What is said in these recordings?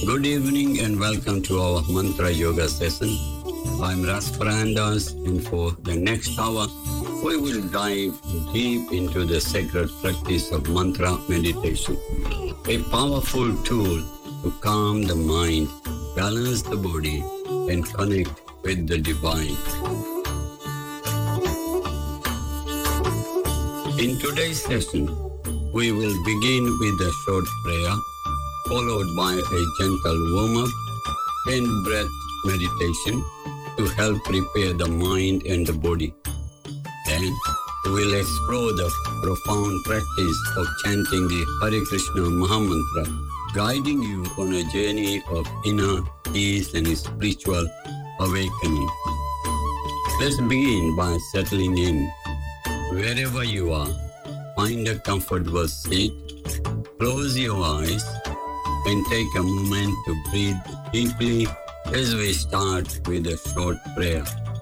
Good evening and welcome to our Mantra Yoga session. I'm Ras Parandas, and for the next hour, we will dive deep into the sacred practice of mantra meditation, a powerful tool to calm the mind, balance the body, and connect with the divine. In today's session, we will begin with a short prayer, followed by a gentle warm-up and breath meditation to help prepare the mind and the body. Then we will explore the profound practice of chanting the Hare Krishna Mahamantra, guiding you on a journey of inner peace and spiritual awakening. Let's begin by settling in. Wherever you are, find a comfortable seat, close your eyes, and take a moment to breathe deeply as we start with a short prayer.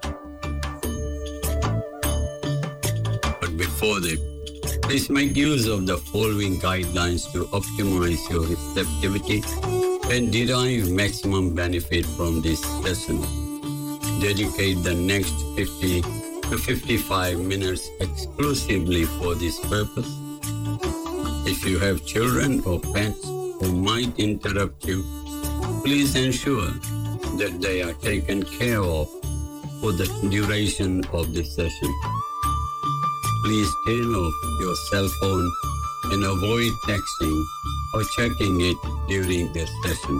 But before that, please make use of the following guidelines to optimize your receptivity and derive maximum benefit from this session. Dedicate the next 50 to 55 minutes exclusively for this purpose. If you have children or pets who might interrupt you, please ensure that they are taken care of for the duration of this session. Please turn off your cell phone and avoid texting or checking it during the session.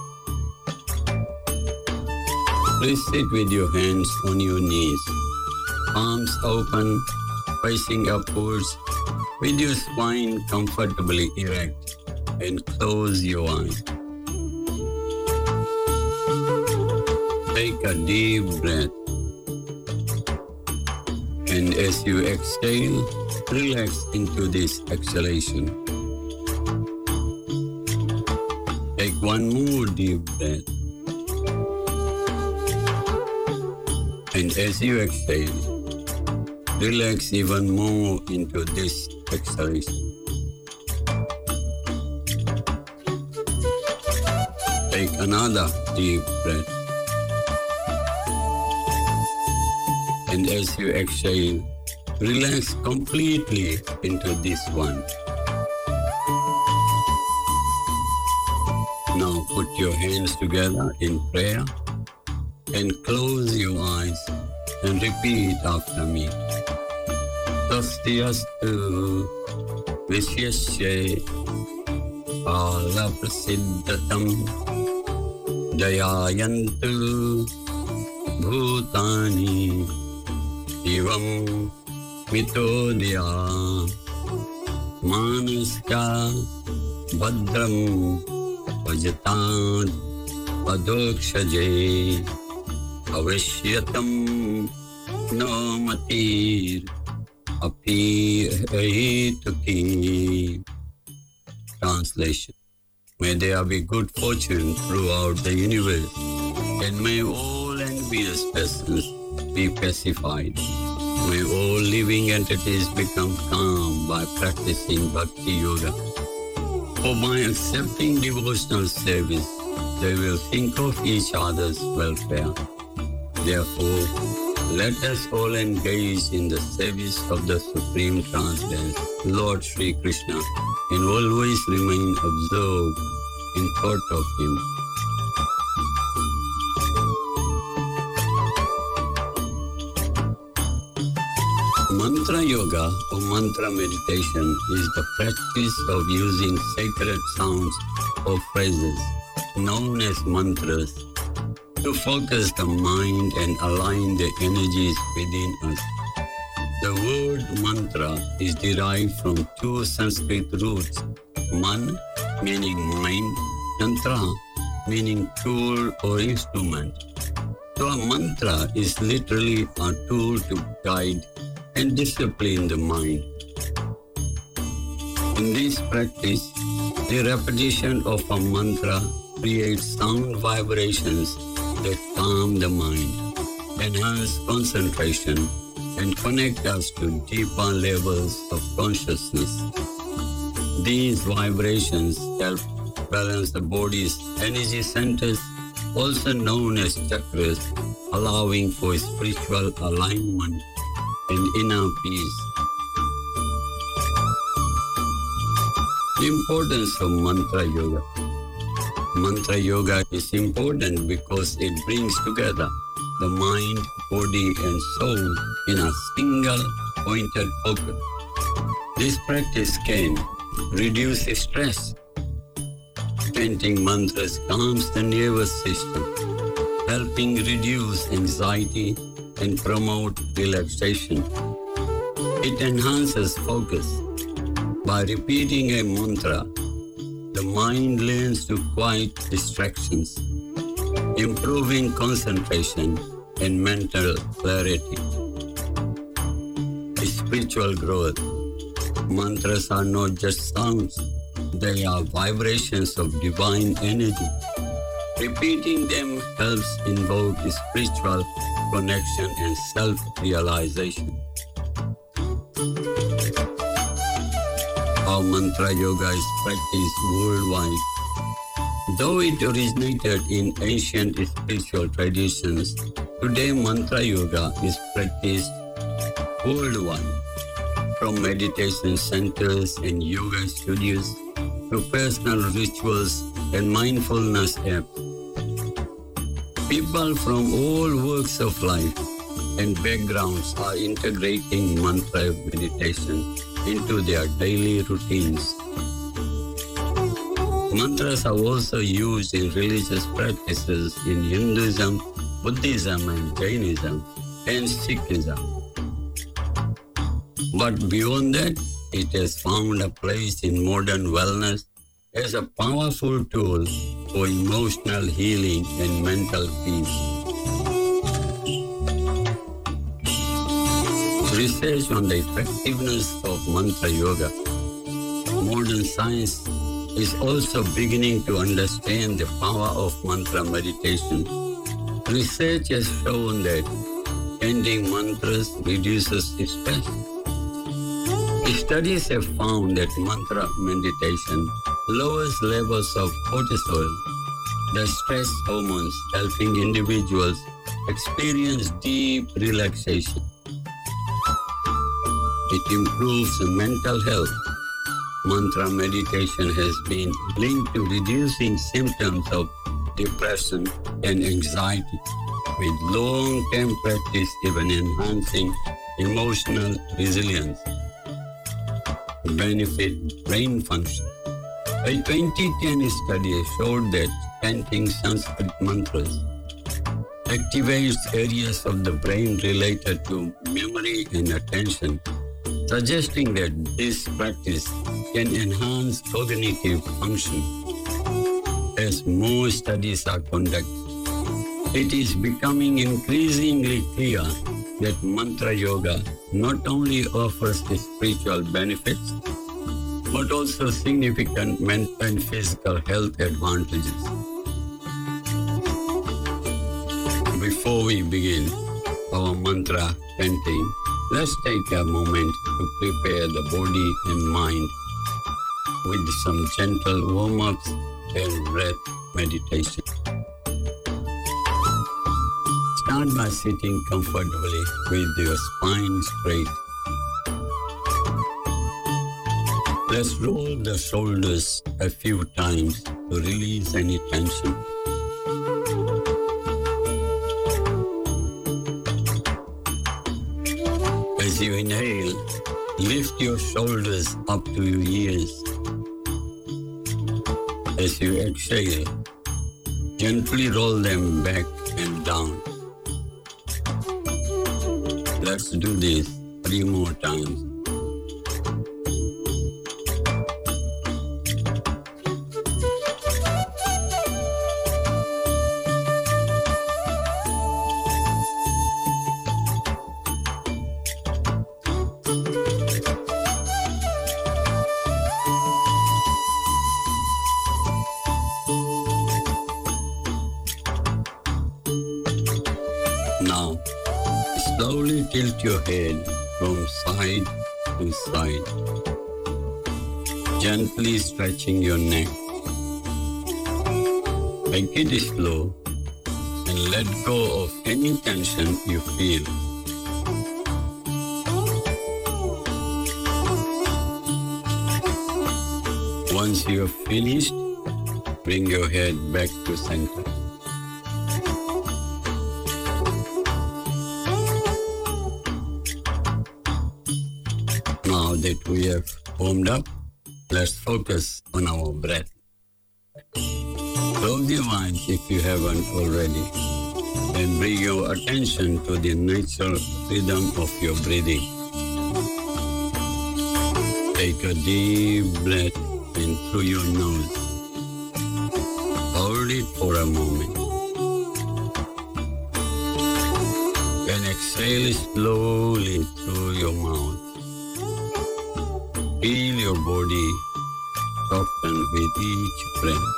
Please sit with your hands on your knees, palms open, facing upwards, with your spine comfortably erect, and close your eyes. Take a deep breath, and as you exhale, relax into this exhalation. Take one more deep breath, and as you exhale, relax even more into this exhalation. Take another deep breath. And as you exhale, relax completely into this one. Now put your hands together in prayer and close your eyes and repeat after me. Swastiastu Vishyasya Pala Prasiddhatam Jayayantu Bhutani Divam Mitodya Manaska Bhadram Vajatad Padokshaje Avishyatam No Matir Api Ahituki. Translation. May there be good fortune throughout the universe, and may all envious persons be pacified. May all living entities become calm by practicing Bhakti Yoga. For by accepting devotional service, they will think of each other's welfare. Therefore, let us all engage in the service of the Supreme Transcendental Lord Sri Krishna and always remain absorbed in thought of Him. Mantra Yoga or Mantra Meditation is the practice of using sacred sounds or phrases known as mantras to focus the mind and align the energies within us. The word mantra is derived from two Sanskrit roots, man meaning mind, yantra meaning tool or instrument. So a mantra is literally a tool to guide and discipline the mind. In this practice, the repetition of a mantra creates sound vibrations that calm the mind, enhance concentration, and connect us to deeper levels of consciousness. These vibrations help balance the body's energy centers, also known as chakras, allowing for spiritual alignment and inner peace. The importance of mantra yoga. Mantra yoga is important because it brings together the mind, body, and soul in a single pointed focus. This practice can reduce stress. Chanting mantras calms the nervous system, helping reduce anxiety and promote relaxation. It enhances focus. By repeating a mantra, the mind learns to quiet distractions, improving concentration and mental clarity. Spiritual growth. Mantras are not just sounds, they are vibrations of divine energy. Repeating them helps invoke spiritual connection and self-realization. How mantra yoga is practiced worldwide. Though it originated in ancient spiritual traditions, today mantra yoga is practiced worldwide, from meditation centers and yoga studios to personal rituals and mindfulness apps. People from all walks of life and backgrounds are integrating mantra meditation into their daily routines. Mantras are also used in religious practices in Hinduism, Buddhism, and Jainism, and Sikhism. But beyond that, it has found a place in modern wellness as a powerful tool for emotional healing and mental peace. Research on the effectiveness of mantra yoga. Modern science is also beginning to understand the power of mantra meditation. Research has shown that chanting mantras reduces stress. Studies have found that mantra meditation lowers levels of cortisol, the stress hormones, helping individuals experience deep relaxation. It improves mental health. Mantra meditation has been linked to reducing symptoms of depression and anxiety, with long-term practice even enhancing emotional resilience. Benefit brain function. A 2010 study showed that chanting Sanskrit mantras activates areas of the brain related to memory and attention, suggesting that this practice can enhance cognitive function. As more studies are conducted, it is becoming increasingly clear that mantra yoga not only offers spiritual benefits, but also significant mental and physical health advantages. Before we begin our mantra chanting, let's take a moment to prepare the body and mind with some gentle warm-ups and breath meditation. Start by sitting comfortably with your spine straight. Let's roll the shoulders a few times to release any tension. As you inhale, lift your shoulders up to your ears. As you exhale, gently roll them back and down. Let's do this 3 more times. Now, slowly tilt your head from side to side, gently stretching your neck Take it slow and let go of any tension you feel. Once you have finished, bring your head back to center. Now that we have warmed up, let's focus on our breath. Close your eyes if you haven't already, and bring your attention to the natural rhythm of your breathing. Take a deep breath in through your nose. Hold it for a moment. Then exhale slowly through your mouth. Feel your body soften with each breath.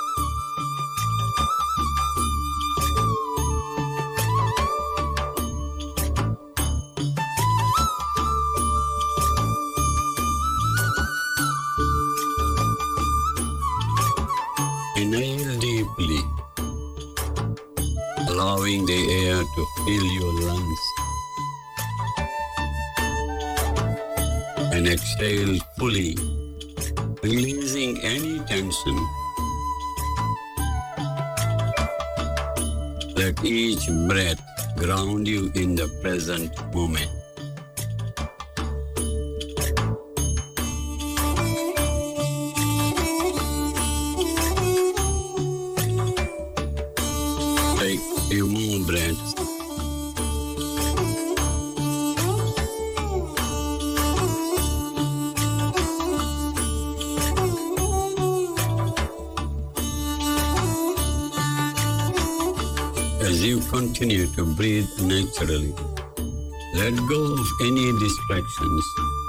Inhale deeply, allowing the air to fill your lungs. And exhale fully, releasing any tension. Let each breath ground you in the present moment. Take a few more breaths. As you continue to breathe naturally, let go of any distractions.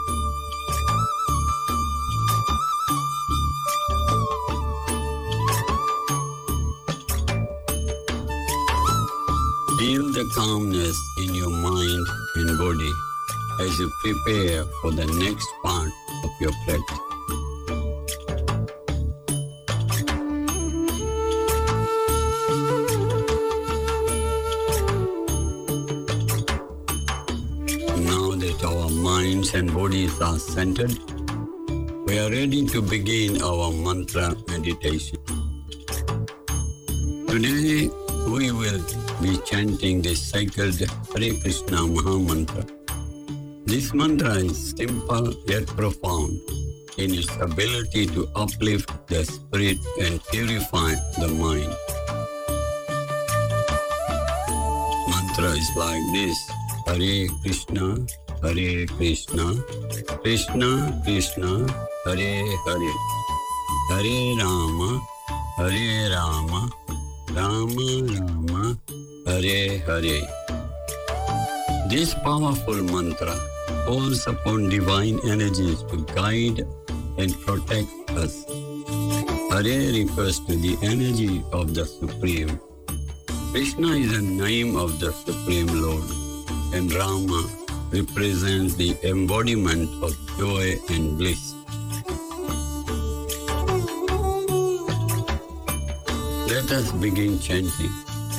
Feel the calmness in your mind and body as you prepare for the next part of your practice. Now that our minds and bodies are centered, we are ready to begin our mantra meditation. Today, we will be chanting the sacred Hare Krishna Maha Mantra. This mantra is simple yet profound in its ability to uplift the spirit and purify the mind. Mantra is like this: Hare Krishna, Hare Krishna, Krishna Krishna, Hare Hare, Hare Rama, Hare Rama, Rama Rama, Hare Hare. This powerful mantra calls upon divine energies to guide and protect us. Hare refers to the energy of the Supreme. Krishna is the name of the Supreme Lord, and Rama represents the embodiment of joy and bliss. Let us begin chanting.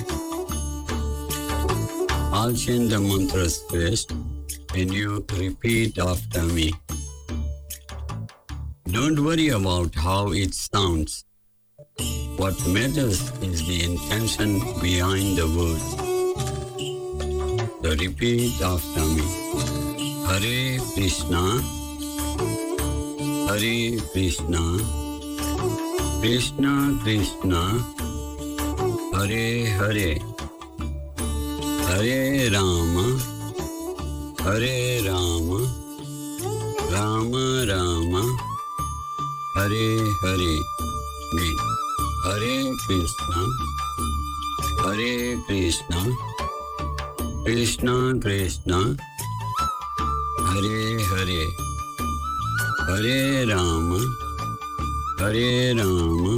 I'll chant the mantras first, and you repeat after me. Don't worry about how it sounds. What matters is the intention behind the words. So repeat after me. Hare Krishna, Hare Krishna, Krishna Krishna, Hare Hare, Hare Rama, Hare Rama, Rama Rama, Hare Hare. Again. Hare Krishna, Hare Krishna, Krishna Krishna, Hare Hare, Hare Rama, Hare Rama,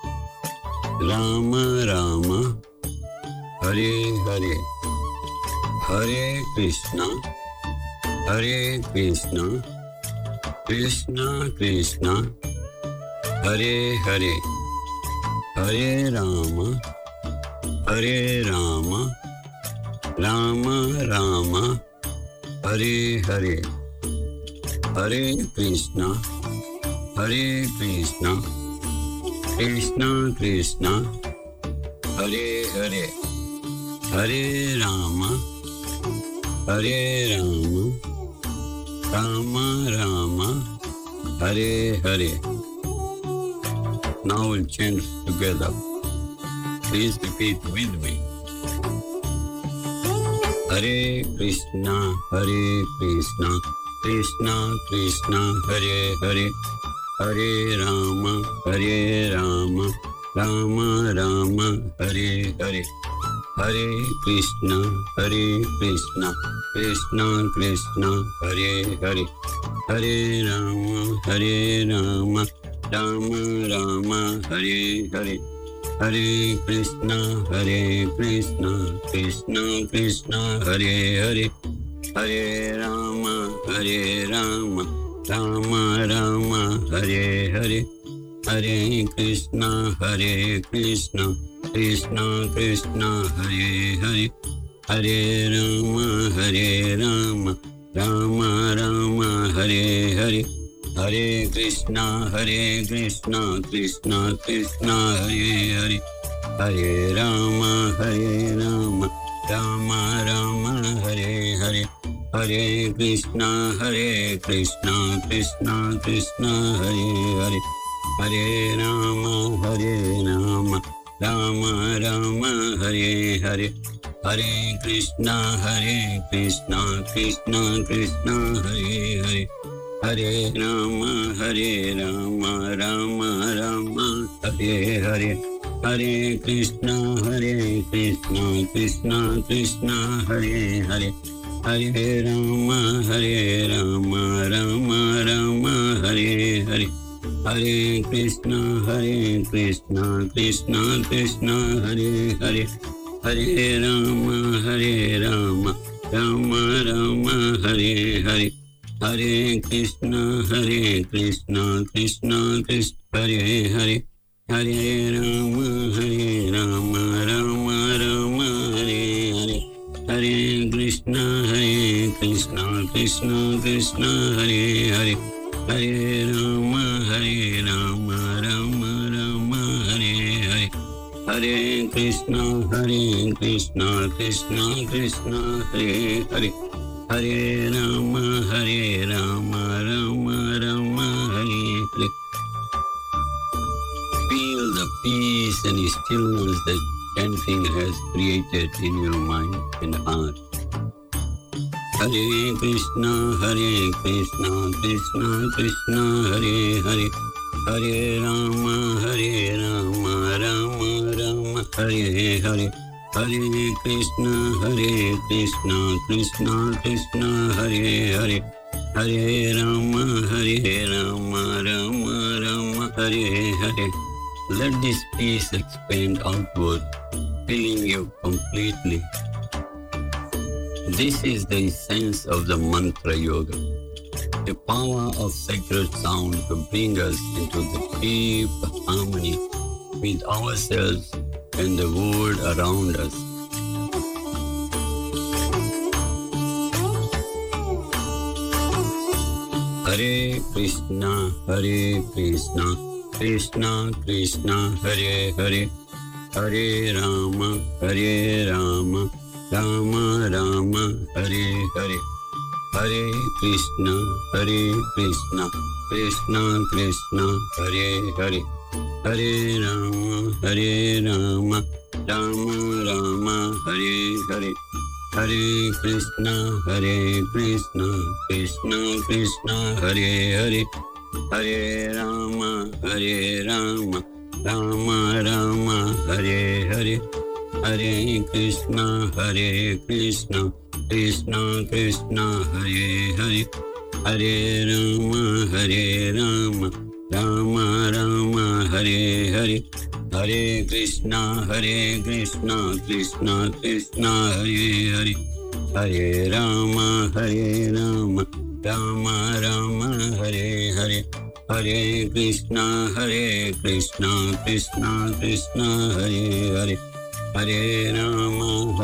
Rama Rama, Hare Hare, Hare Krishna, Hare Krishna, Krishna Krishna, Hare Hare, Hare Rama, Hare Rama, Rama Rama, Hare Hare, Hare Krishna, Hare Krishna, Krishna Krishna, Hare Hare, Hare Rama, Hare Rama, Rama Rama, Hare Hare. Now we'll chant together. Please repeat with me. Hare Krishna, Hare Krishna, Krishna Krishna, Hare Hare, Hare Rama, Hare Rama, Rama Rama, Hare Hare. Hare Krishna, Hare Krishna, Krishna Krishna, Hare Hare, Hare Rama, Hare Rama, Rama Rama, Hare Hare. Hare Krishna, Hare Krishna, Krishna Krishna, Hare Hare, Hare Rama, Hare Rama, Rama Rama, Hare Hare. Hare Krishna, Hare Krishna, Krishna Krishna, Hare Hare, Hare Rama, Hare Rama, Rama Rama, Hare Hare. Hare Krishna, Krishna Krishna, Hare Hare, Hare Rama, Rama Rama, Hare Hare. Hare Krishna, Krishna Krishna, Hare Hare, Hare Rama, Rama Rama, Hare Hare. Hare Krishna, Krishna Krishna, Hare Hare, Hare Rama, Rama Rama, Hare Hare. Hare Krishna, Krishna Krishna, Hare Hare, Hare Rama, Rama Rama, Hare Hare. Hare Krishna, Krishna Krishna, Hare Hare, Hare Rama, Rama Rama, Hare Hare. Hare Krishna, Krishna Krishna, Hare Hare, Hare Rama, Rama Rama, Hare Hare. Hare Krishna, Krishna Krishna, Hare Hare, Hare Rama, Rama Rama, Hare Hare. Hare Krishna, Krishna Krishna, Hare Hare, Hare Rama, Rama Rama, Hare Hare. Feel the peace and stillness that chanting has created in your mind and heart. Hare Krishna, Krishna Krishna, Hare Hare, Hare Rama, Rama Rama, Hare Hare. Hare Krishna, Krishna Krishna, Hare Hare, Hare Rama, Rama Rama, Hare Hare. Let this peace expand outward, filling you completely. This is the essence of the mantra yoga, the power of sacred sound to bring us into the deep harmony with ourselves and the world around us. Hare Krishna, Krishna Krishna, Hare Hare, Hare Rama, Rama Rama, Hare Hare. Hare Krishna, Krishna Krishna, Hare Hare, Hare Rama, Rama Rama, Hare Hare. Hare Krishna, Krishna Krishna, Hare Hare, Hare Rama, Rama Rama, Hare Hare. Hare Krishna, Krishna Krishna, Hare Hare, Hare Rama, Rama Rama, Hare Hare. Hare Krishna, Krishna Krishna, Hare Hare, Hare Rama, Rama Rama, Hare Hare. Hare Krishna, Krishna Krishna, Hare Hare, Hare Rama,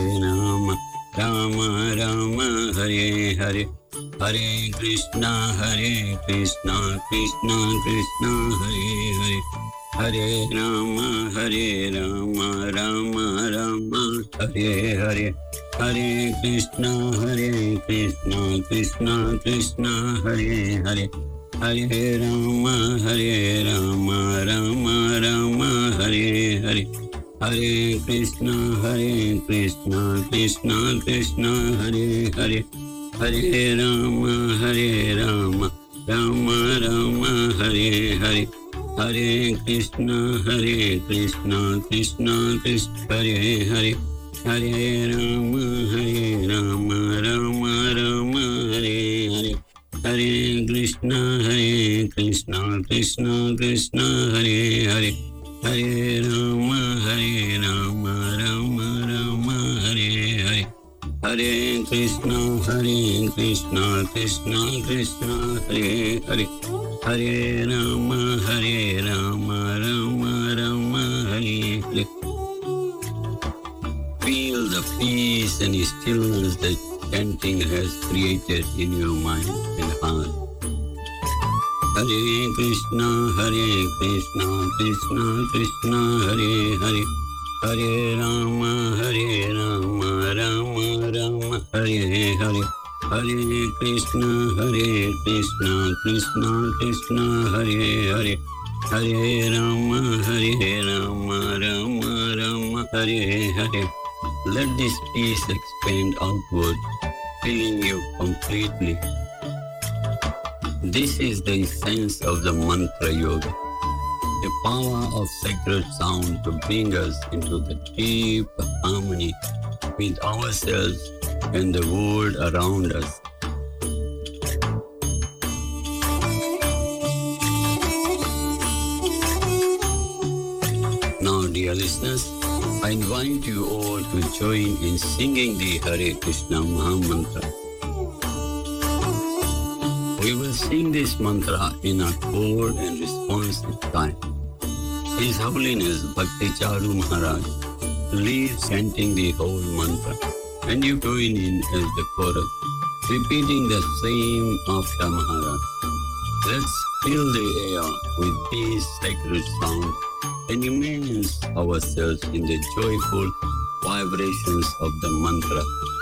Rama Rama, Hare Hare, Hare Krishna, Krishna Krishna, Hare Hare, Hare Rama, Rama Rama, Hare Hare, Hare Krishna, Krishna Krishna, Hare Hare, Hare Rama, Rama Rama, Hare Hare, Hare Krishna, Krishna Krishna, Hare Hare, Hare Rama, Rama Rama, Hare Hare, Hare Krishna, Krishna Krishna, Hare Hare, Hare Rama, Rama Rama, Hare Hare, Hare Krishna, Krishna Krishna, Hare Hare, Hare Rama, Rama Rama, Hare Hare, Hare Krishna, Krishna Krishna, Hare Hare, Hare Rama, Rama Rama, Hare Hare. Feel the peace and stillness that chanting has created in your mind and heart. Hare Krishna, Krishna Krishna, Hare Hare, Hare Rama, Rama Rama, Hare Hare, Hare Krishna, Krishna Krishna, Hare Hare, Hare Rama, Rama Rama, Hare Hare. Let this peace expand outward, filling you completely. This is the essence of the mantra yoga, the power of sacred sound to bring us into the deep harmony with ourselves and the world around us. Now, dear listeners, I invite you all to join in singing the Hare Krishna Maha Mantra. We will sing this mantra in a chord and responsive time. His Holiness Bhakti Charu Maharaj leads chanting the whole mantra, and you join in as the chorus, repeating the same after Maharaj. Let's fill the air with these sacred sounds and immerse ourselves in the joyful vibrations of the mantra.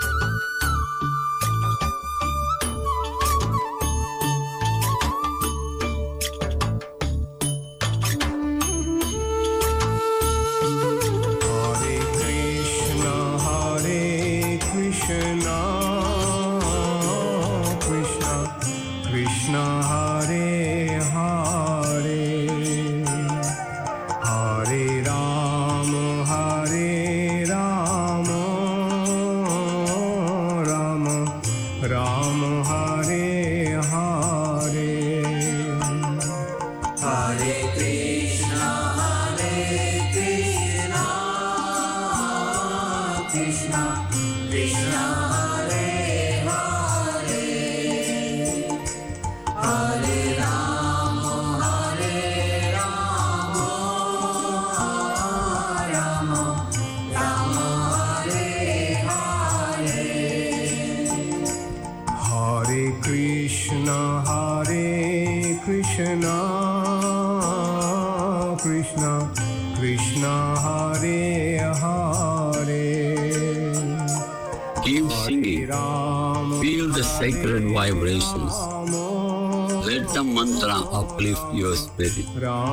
Keep singing. Feel the sacred vibrations. Let the mantra uplift your spirit.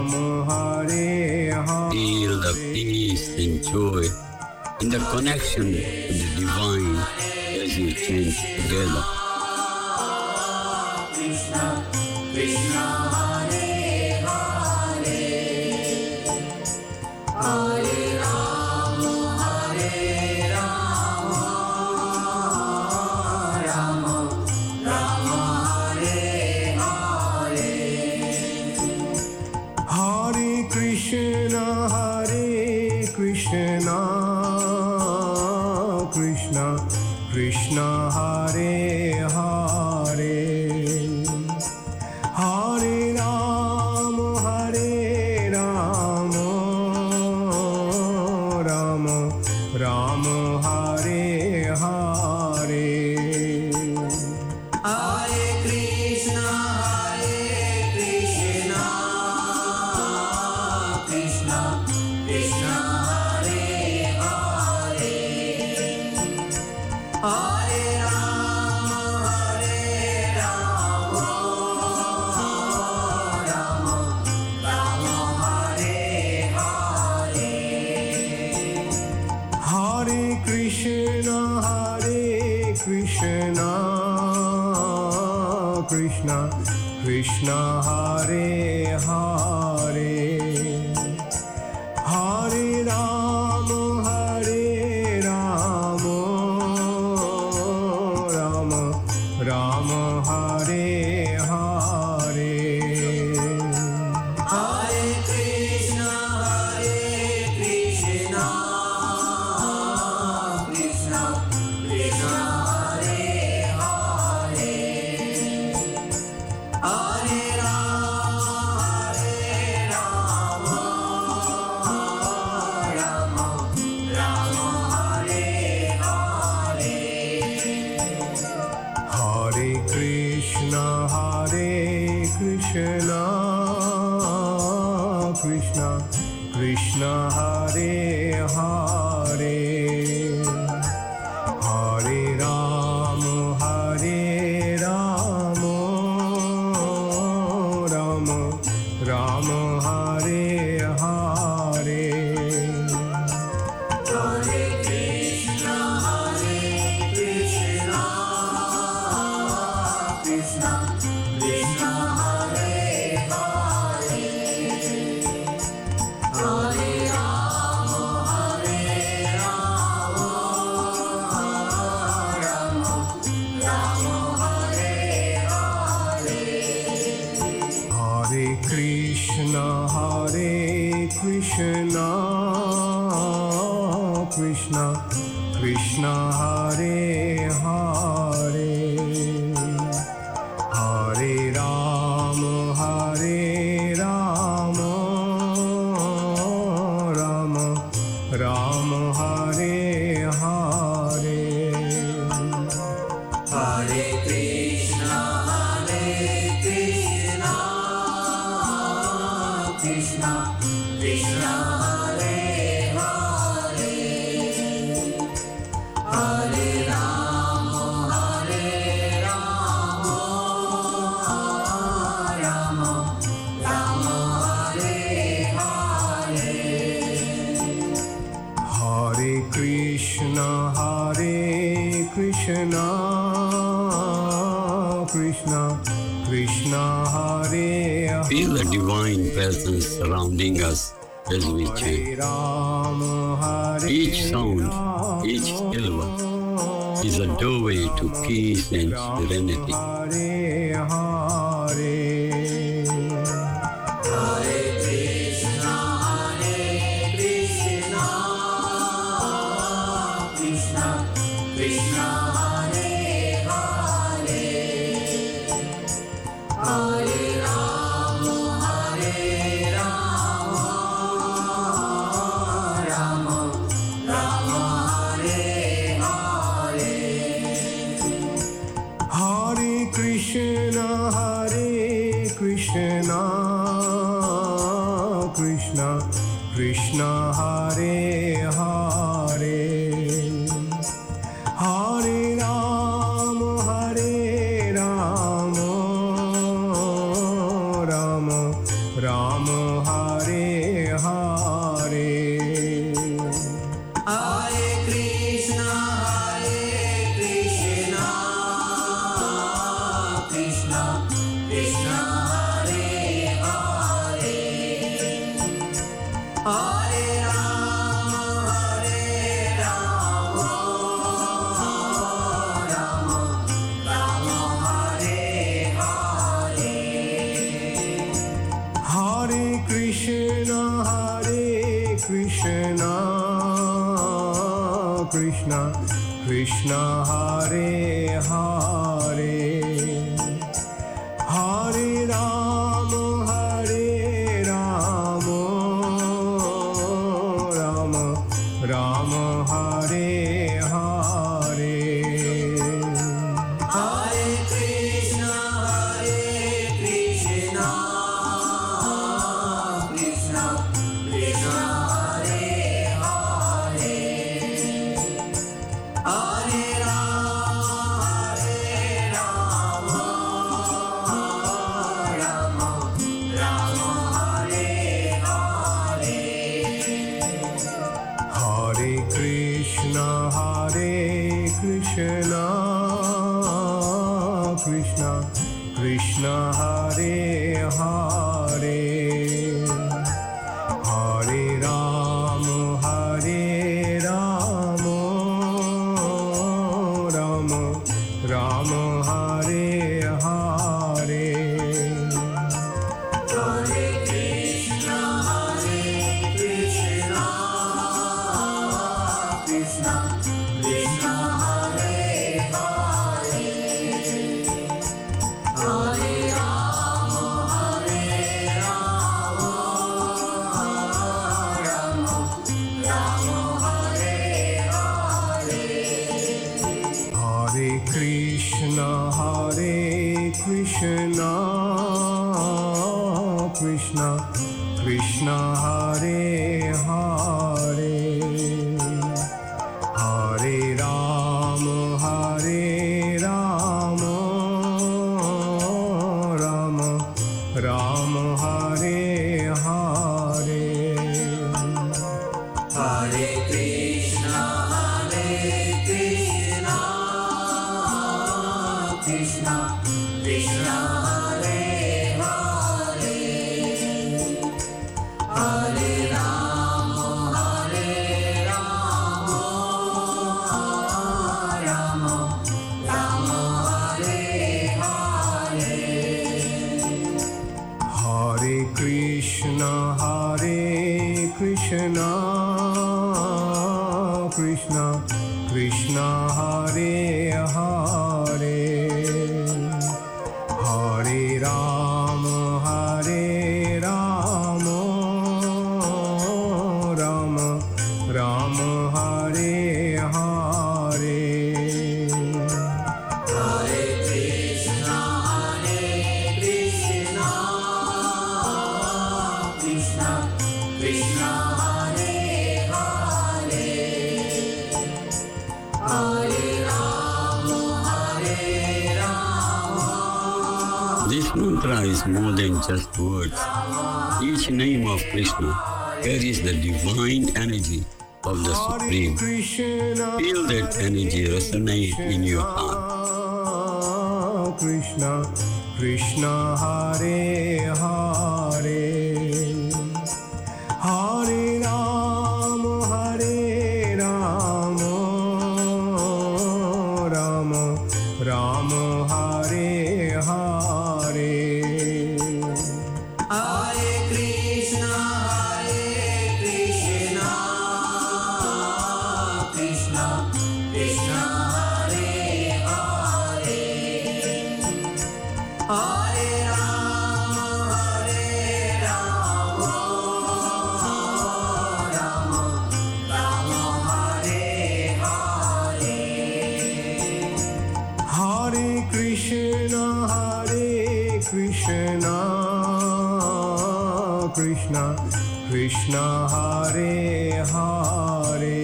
Feel the peace and joy and the connection to the divine as you chant together. Krishna, Krishna, Hare Hare, Hare Rama, Rama Rama, Hare Hare, Hare Krishna, Krishna Krishna, Hare Hare, Hare Rama, Krishna Hare Hare Hare Rama Rama Rama Hare Hare Hare Krishna Krishna Krishna Krishna Hare Hare Hare Rama Rama Rama Hare Hare Hare Krishna Krishna Krishna Krishna Hare Hare Hare Rama Rama Rama Hare Hare Hare Krishna Krishna Krishna Krishna Hare Hare Hare Rama Rama Rama Hare Hare Hare Krishna Krishna Krishna Krishna Hare Hare Hare Rama Rama Rama Hare Hare Hare Krishna Krishna Krishna Krishna Hare Hare Hare Rama Rama Rama Hare Hare Hare Krishna Krishna Krishna Hare Feel the divine presence surrounding us as we chant. Each sound, each syllable is a doorway to peace and serenity. Hare Krishna Krishna Krishna Hare Hare Hare Rama Rama Rama Hare Hare Hare Krishna Krishna Krishna Hare Hare Hare Rama Rama Rama Hare Hare Hare Krishna Krishna Krishna Hare Hare Hare Rama Rama Rama Hare Hare Hare Krishna Krishna Hare Hare Hare Rama Rama Hare Hare Hare Krishna Krishna Hare Ram, Ram Ram, Hare Hare. Hare Krishna, Krishna Krishna, Hare Hare. Hare Ram, Ram Hare Hare. Hare Krishna, Krishna Krishna, Hare Hare. Hare Ram, Ram Ram, Hare Hare. Hare Krishna, Krishna Krishna, Hare Hare. Hare Ram, Ram Hare Hare. Hare Krishna, Krishna Krishna, Hare Hare. Hare Ram, Ram Ram, Hare Hare. Hare Krishna, Krishna Krishna, Hare Hare. Hare Ram, This mantra is more than just words. Each name of Krishna carries the divine energy of the Supreme. Feel that energy resonate in your heart. Krishna Krishna, Hare Hare. Hare Ram, Ram Ram, Hare Hare. Hare Krishna, Krishna Krishna, Hare Hare. Hare Ram, Ram Hare Hare. Hare Krishna, Krishna Krishna, Hare Hare.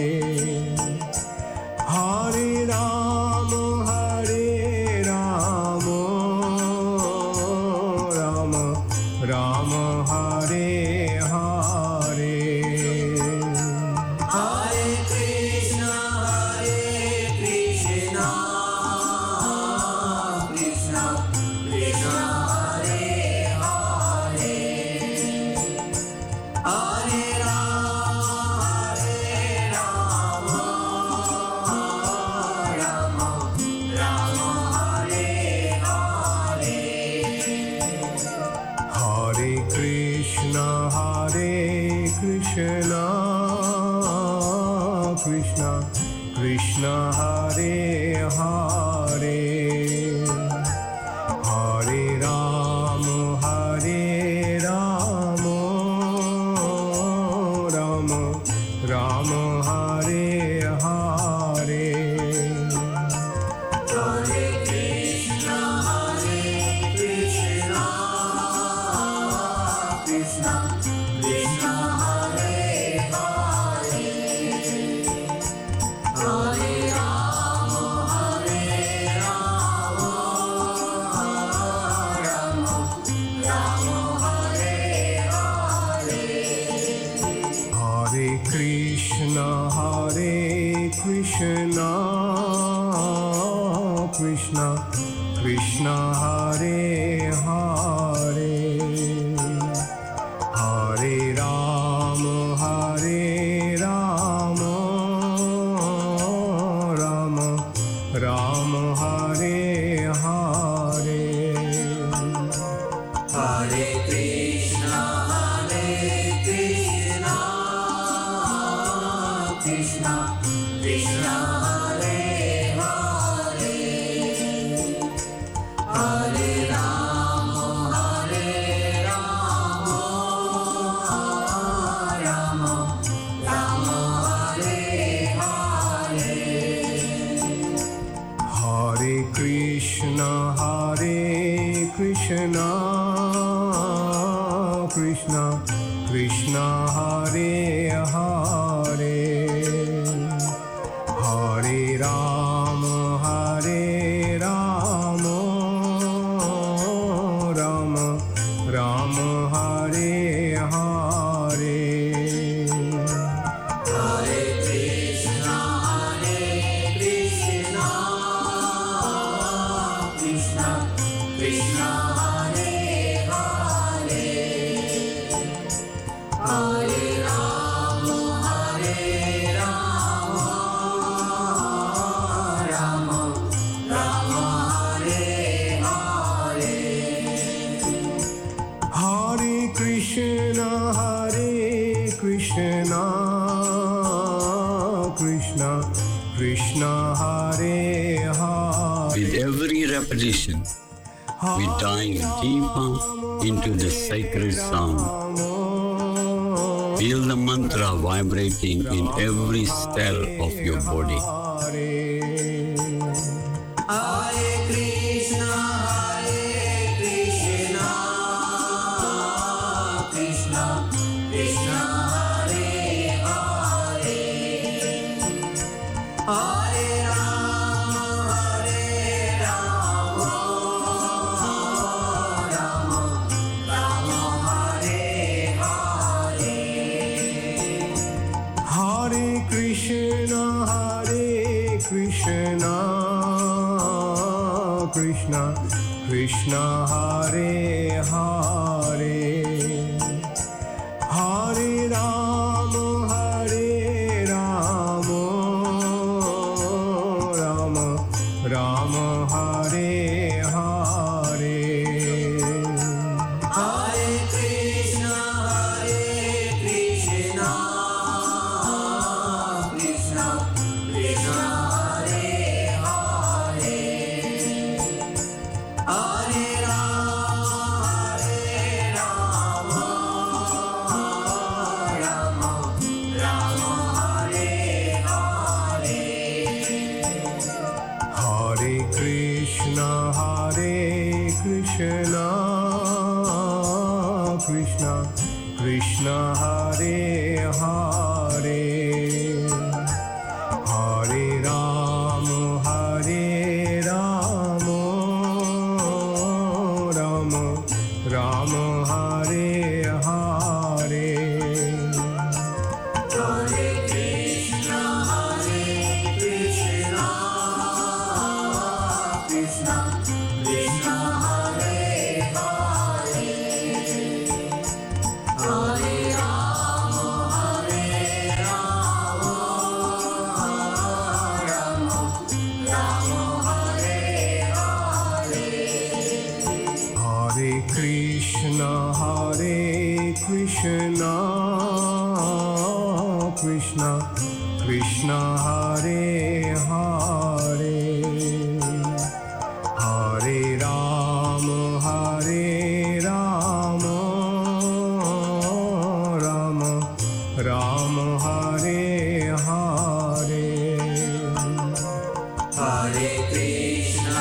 Hare Ram, Ram Hare Hare. Hare Krishna, Krishna Krishna, Hare Hare. Hare Ram, Ram Hare Hare. Hare Krishna, Krishna Krishna, Hare Hare. Hare Ram, Ram Hare Hare. Hare Krishna, Krishna Krishna, Hare Hare. Hare Ram, Ram Hare Hare. Hare Krishna, Krishna Krishna, Hare Hare. Hare Ram, Krishna Krishna Hare Hare Hare Rama Rama Rama Hare Hare Hare Krishna Krishna Krishna Hare Hare Hare Rama Rama Rama Hare Hare Hare Krishna Krishna Krishna Hare Hare Hare Rama Rama Rama Hare Hare Hare Krishna Krishna Krishna Hare Hare. With every repetition, we dive deeper into the sacred sound. Feel the mantra vibrating in every cell of your body. Hare Krishna Krishna Krishna Hare Hare Hare Rama Rama Rama Hare Hare Hare Krishna Krishna Krishna Hare Hare Hare Rama Rama Rama Hare Hare Hare Krishna Krishna Krishna Hare Hare Hare Rama Rama Rama Hare Hare Hare Krishna Krishna Krishna Hare Hare Hare Rama Rama Rama Hare Hare Hare Krishna Krishna Krishna Hare Hare Hare Rama Rama Hare Hare Hare Krishna Krishna Hare Hare Hare Rama Rama Rama Hare Hare Hare Krishna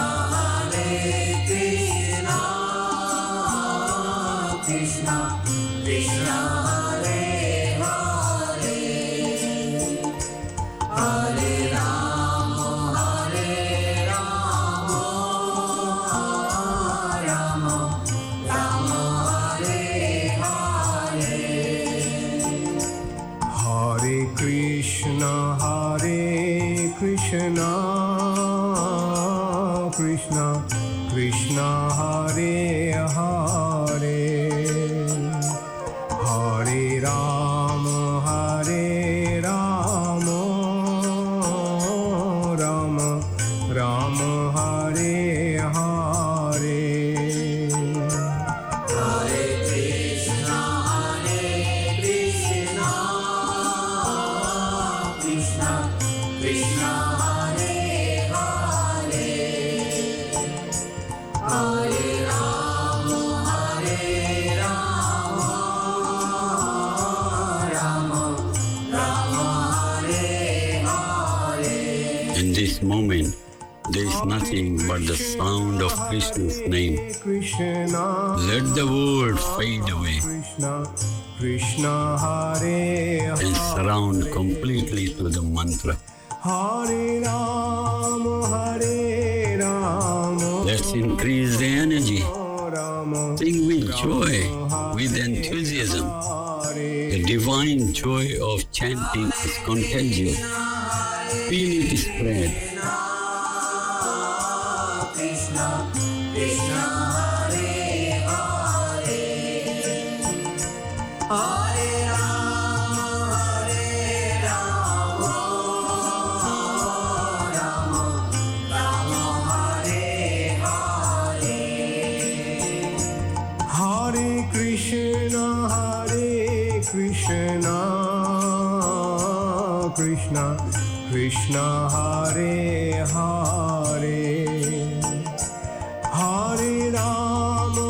Krishna Krishna Hare Hare Hare Rama Rama Rama Hare Hare Hare Krishna Krishna Hare Hare Hare Rama Rama Rama Hare Hare Hare Krishna Krishna, Krishna Hare Hare, Hare Rama, Rama Rama, Hare Hare. In this moment, there is nothing but the sound of Krishna's name. Krishna, Let the world fade away Krishna, Krishna Hare and surround completely to the mantra. Hare Rama, Hare Rama, Let's increase the energy. Rama, Sing with joy, with enthusiasm. The divine joy of chanting is contagious. Feel it spread. Krishna, Krishna Hare Hare, Hare Rama, Rama Hare Hare, Hare Krishna, Krishna Krishna Hare Hare, Hare Rama,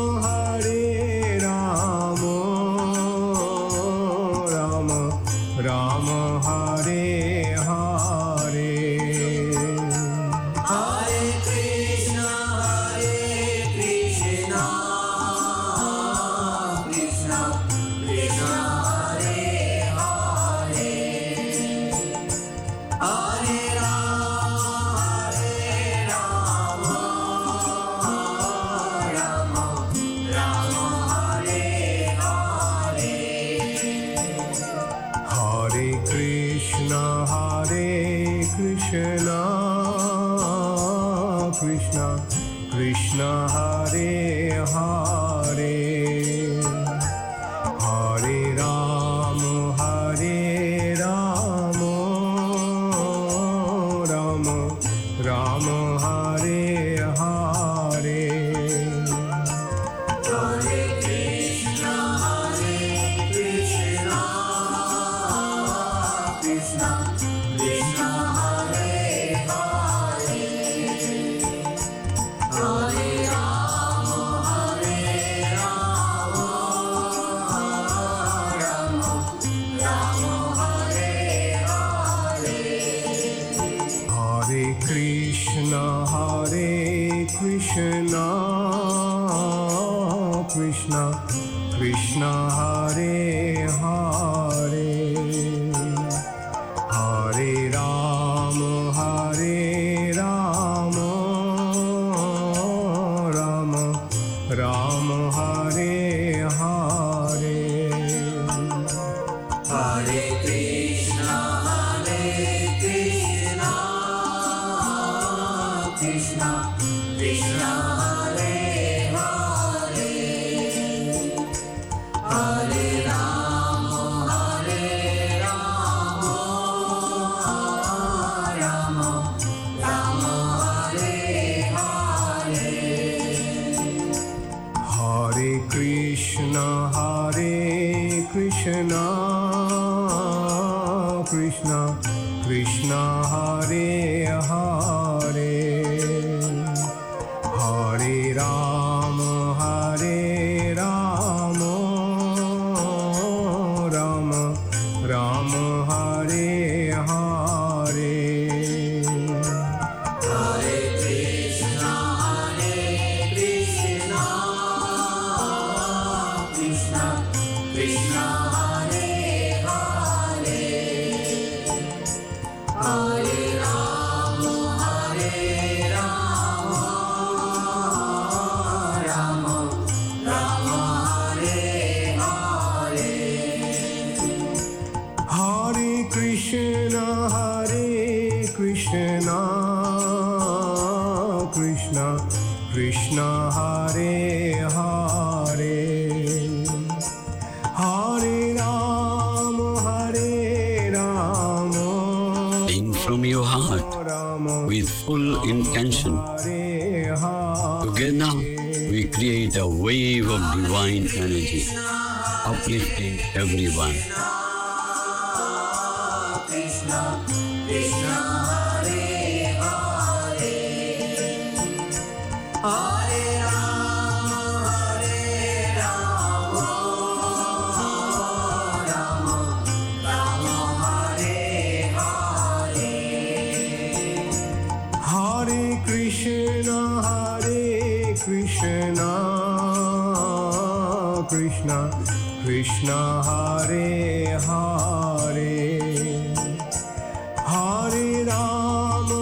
Rama Hare Hare. Hare Krishna, Krishna Krishna Hare Hare, Hare Rama, Rama Hare Hare. Hare Krishna, Krishna Krishna Hare Hare, Hare Rama, Rama Hare Hare. Hare Krishna, Krishna Krishna Hare Hare, Hare Rama, Rama Hare Hare. Hare Krishna, Krishna Hare Hare, Hare Rama, Rama Hare Hare. Hare Krishna, Krishna Krishna Hare Hare, Hare Rama, Rama Hare Hare. Hare Krishna, Krishna Hare Hare, Hare Rama, Rama Hare Hare. Hare Krishna, Krishna Krishna Hare Hare, Hare Rama, Rama Hare Hare. Hare Krishna, Krishna Hare Hare, Hare Rama, Sing from your heart with full intention. Together, we create a wave of divine energy, uplifting everyone. Krishna Krishna Krishna Hare Hare Hare Rama Rama Rama Hare Hare Hare Krishna Krishna Krishna Krishna Hare Hare Hare Rama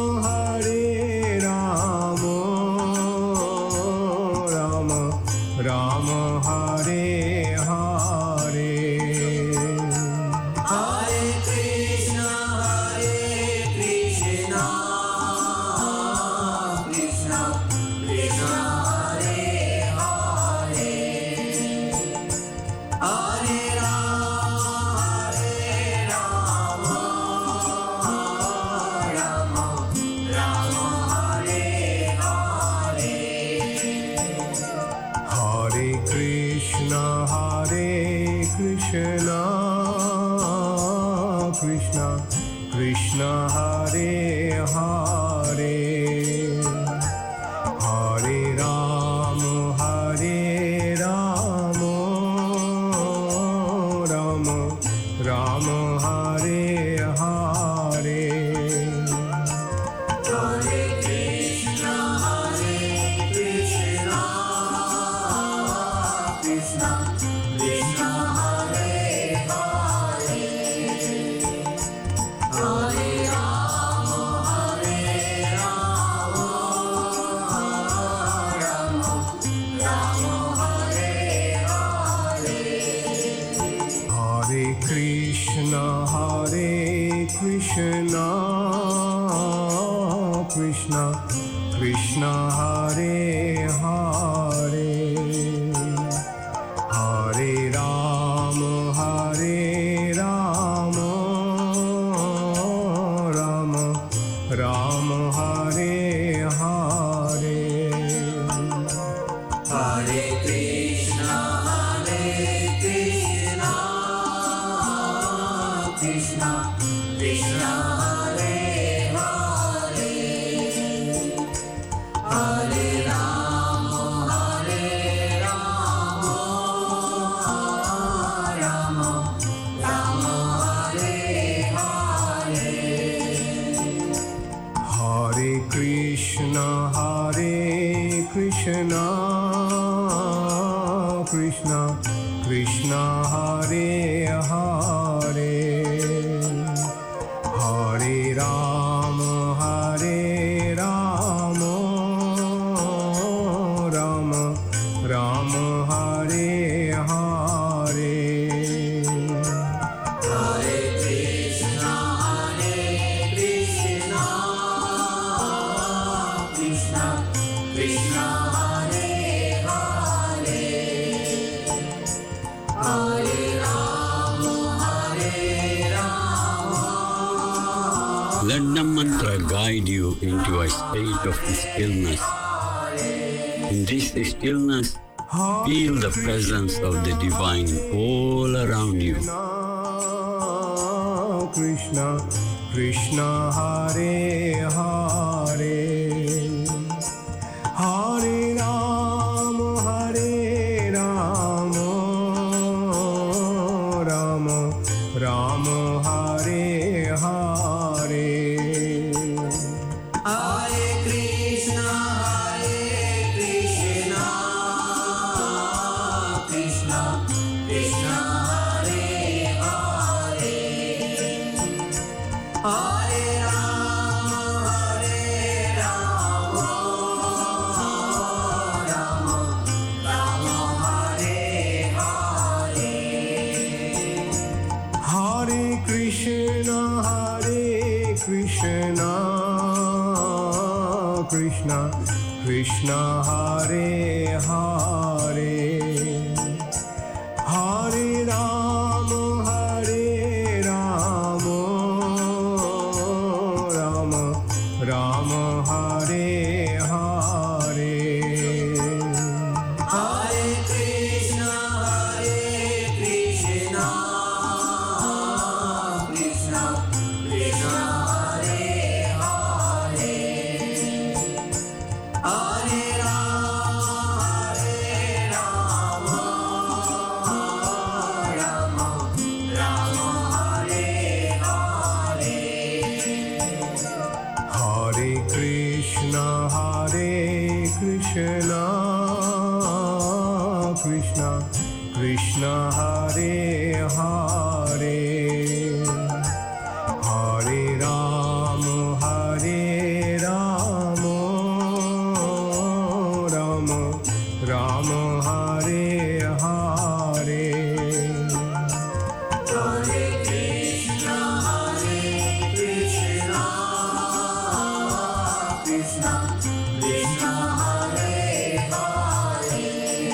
Rama Rama Hare Hare Hare Krishna Krishna Krishna Krishna Hare Hare Hare Rama Rama Rama Hare Hare Hare Krishna Krishna Krishna Krishna Hare Hare Hare Rama Rama Rama Hare Hare Hare Krishna Krishna Krishna Krishna Hare Hare Hare Rama Rama Rama Hare Hare Hare Krishna Krishna Krishna Krishna Hare Hare Hare Rama Rama Rama Hare Hare Hare Krishna Krishna Krishna Hare Hare Hare Rama Rama Rama Hare Hare Hare Krishna Krishna Krishna Hare Hare Hare Rama Rama Rama Hare Hare Hare Krishna Krishna Krishna Hare Hare Hare Rama Let the mantra guide you into a state of stillness. In this stillness, feel the presence of the divine all around you. Krishna Krishna Hare Hare Hare Rama Rama Rama Hare Hare Hare Krishna Krishna Krishna Hare Hare Hare Rama Rama Hare Hare Hare Krishna Krishna Krishna Hare Hare Hare Rama Rama Hare Hare Hare Krishna Krishna Krishna Krishna Hare Hare Hare Rama Rama Rama Hare Hare Hare Krishna Krishna Krishna Hare Hare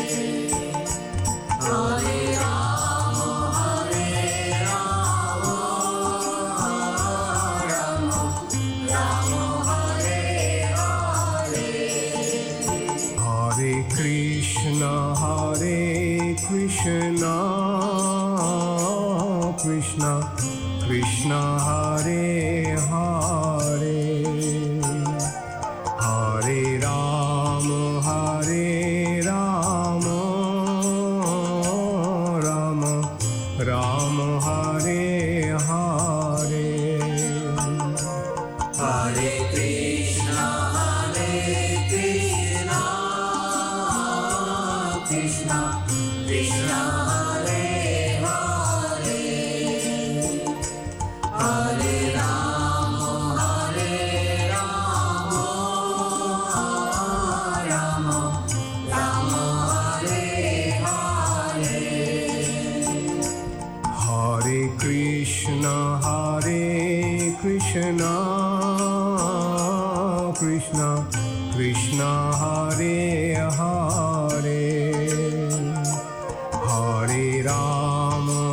Hare Rama Rama Hare Hare Hare Krishna Krishna Krishna Hare Hare Hare Rama Rama Rama Hare Hare Hare Krishna Krishna Krishna Hare Hare Hare Rama Rama Hare Hare Hare Krishna Krishna Krishna Hare Hare Hare Rama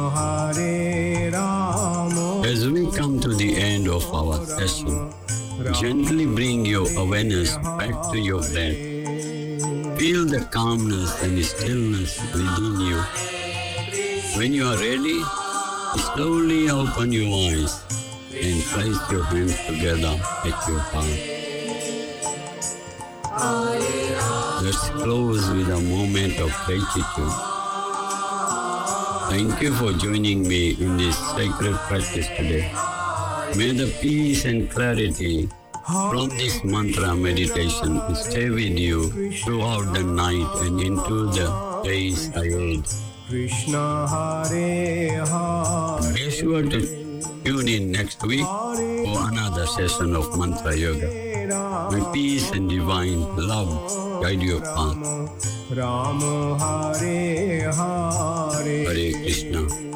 As we come to the end of our session, gently bring your awareness back to your breath. Feel the calmness and stillness within you. When you are ready, slowly open your eyes and place your hands together at your heart. Let's close with a moment of gratitude. Thank you for joining me in this sacred practice today. May the peace and clarity from this mantra meditation stay with you throughout the night and into the days ahead. Krishna Hare Hare. Be sure to tune in next week for another session of Mantra Yoga. May peace and divine love guide your path. Rama Hare Hare Hare Krishna.